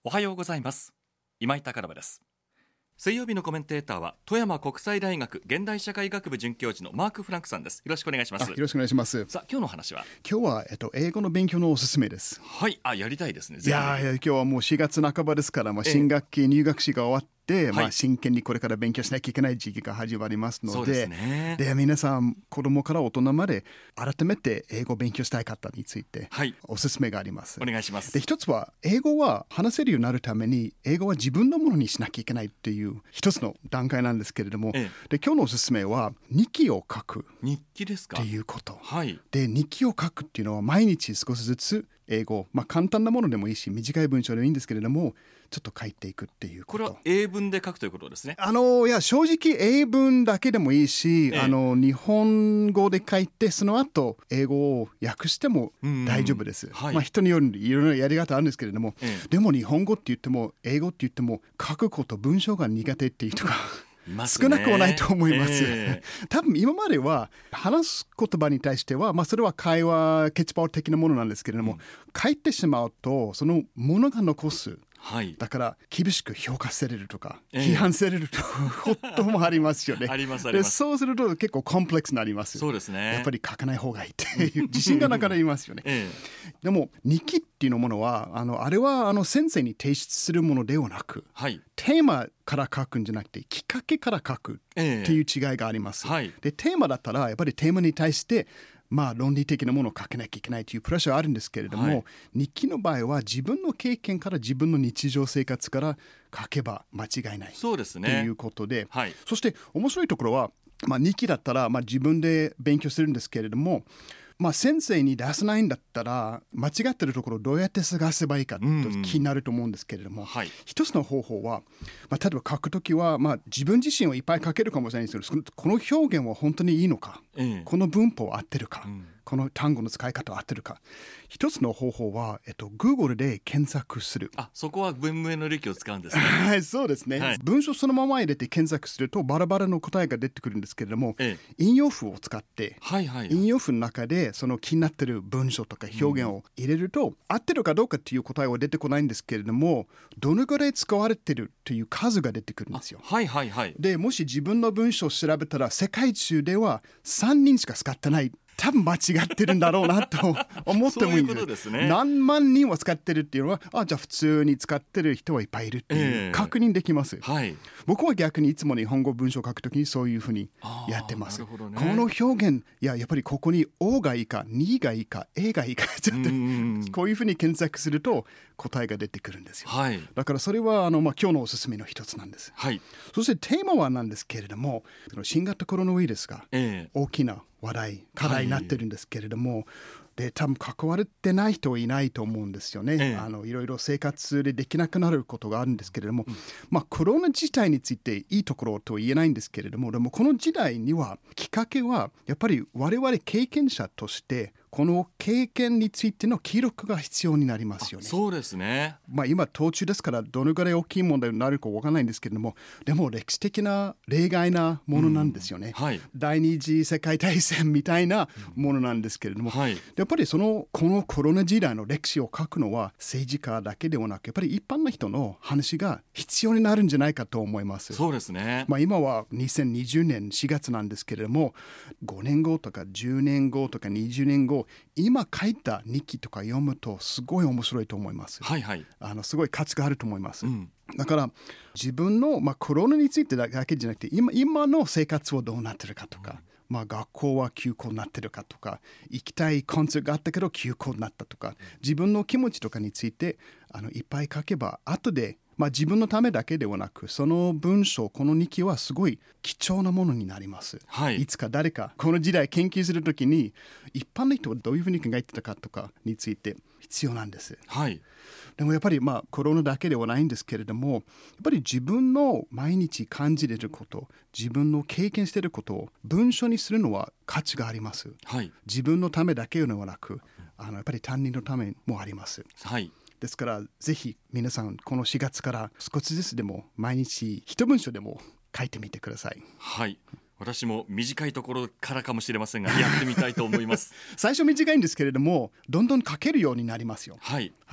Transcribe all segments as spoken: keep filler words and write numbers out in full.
おはようございます。今井貴信です。水曜日のコメンテーターは富山国際大学現代社会学部准教授のマーク・フランクさんです。よろしくお願いします。 よろしくお願いします。 さあ今日の話は今日は、えっと、英語の勉強のおすすめです。 はい、あ、やりたいですね。 いやいや今日はもうしがつなかばですから、まあ、新学期、えー、入学式が終わって、まあ、真剣にこれから勉強しなきゃいけない時期が始まりますので、そうですね。で皆さん子供から大人まで改めて英語を勉強したい方について、はい、おすすめがあります。 お願いします。 で一つは英語は話せるようになるために英語は自分のものにしなきゃいけないっていう一つの段階なんですけれども、ええ、で今日のおすすめは日記を書く。 日記ですか？ っていうこと、 はい、 で日記を書くっていうのは毎日少しずつ英語、まあ、簡単なものでもいいし短い文章でもいいんですけれどもちょっと書いていくっていうこと。 これは英文で書くということですね。 あのいや正直英文だけでもいいし、ええ、あの日本語で書いてその後英語を訳しても大丈夫です、はい、まあ、人によるいろいろやり方あるんですけれども、ええ、でも日本語って言っても英語って言っても書くこと文章が苦手っていう人が少なくはないと思います、えー、多分今までは話す言葉に対しては、まあ、それは会話ケチパー的なものなんですけれども、うん、書いてしまうとそのものが残す、はい、だから厳しく評価されるとか、えー、批判されることもありますよね。 ありますあります。 でそうすると結構コンプレックスになります。 そうですね。 やっぱり書かない方がいいっていう自信がなかなかいますよね、えー、でも日記っていうものはあのあれはあの先生に提出するものではなく、はい、テーマから書くんじゃなくてきっかけから書くっていう違いがあります、えーはい、でテーマだったらやっぱりテーマに対してまあ論理的なものを書けなきゃいけないというプレッシャーはあるんですけれども、はい、日記の場合は自分の経験から自分の日常生活から書けば間違いないそうですね、 ということで、 はい、 そして面白いところは、まあ、日記だったらまあ自分で勉強するんですけれども、まあ、先生に出せないんだったら間違ってるところをどうやって探せばいいかと気になると思うんですけれども、うんうん、はい、一つの方法は、まあ、例えば書くときは、まあ、自分自身をいっぱい書けるかもしれないんですけどこの表現は本当にいいのか、ええ、この文法は合ってるか、うん、この単語の使い方は合ってるか。一つの方法は、えっと、Google で検索する。 あ、そこは文明の利器を使うんですね。 はい、そうですね、はい、文章そのまま入れて検索するとバラバラの答えが出てくるんですけれども、ええ、引用符を使って、はいはいはい、引用符の中でその気になってる文章とか表現を入れると、うん、合ってるかどうかっていう答えは出てこないんですけれどもどのぐらい使われてるという数が出てくるんですよ。 はいはいはい、 でもし自分の文章を調べたら世界中ではさんにんしか使ってない多分間違ってるんだろうなと思ってもいいんです。そういうことですね。何万人は使ってるっていうのはあじゃあ普通に使ってる人はいっぱいいるっていう確認できます、えーはい、僕は逆にいつも日本語文章を書くときにそういうふうにやってます。なるほどね、この表現いややっぱりここに O がいいかにがいいか A がいいかちょっとこういうふうに検索すると答えが出てくるんですよ、はい、だからそれはあの、まあ、今日のおすすめの一つなんです、はい、そしてテーマはなんですけれども新型コロナウイルスが大きな話題課題になってるんですけれども、はい、で多分関わってない人はいないと思うんですよね、ええ、あのいろいろ生活でできなくなることがあるんですけれども、うん、まあコロナ自体についていいところとは言えないんですけれどもでもこの時代にはきっかけはやっぱり我々経験者としてこの経験についての記録が必要になりますよね。 そうですね、 まあ、今途中ですからどのぐらい大きい問題になるか分からないんですけれどもでも歴史的な例外なものなんですよね、うんはい、第二次世界大戦みたいなものなんですけれども、うんはい、やっぱりそのこのコロナ時代の歴史を書くのは政治家だけではなくやっぱり一般の人の話が必要になるんじゃないかと思います。 そうですね、 まあ、今はにせんにじゅうねんしがつなんですけれどもごねんごとかじゅうねんごとかにじゅうねんご今書いた日記とか読むとすごい面白いと思います、はいはい、あのすごい価値があると思います、うん、だから自分の、まあ、コロナについてだけじゃなくて 今, 今の生活はどうなってるかとか、うんまあ、学校は休校になってるかとか行きたいコンサートがあったけど休校になったとか自分の気持ちとかについてあのいっぱい書けば後でまあ、自分のためだけではなくその文章この日記はすごい貴重なものになります、はい、いつか誰かこの時代研究するときに一般の人はどういうふうに考えてたかとかについて必要なんです、はい、でもやっぱりまあコロナだけではないんですけれどもやっぱり自分の毎日感じていること自分の経験していることを文章にするのは価値があります、はい、自分のためだけではなくあのやっぱり他人のためもあります、はいですからぜひ皆さんこのしがつから少しずつでも毎日一文章でも書いてみてください。 はい、私も短いところからかもしれませんがやってみたいと思います最初短いんですけれどもどんどん書けるようになりますよ。 はい、 はい、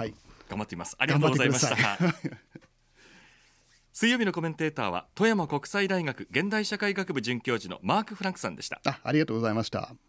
頑張っています。ありがとうございました水曜日のコメンテーターは富山国際大学現代社会学部准教授のマーク・フランクさんでした。 あ、ありがとうございました。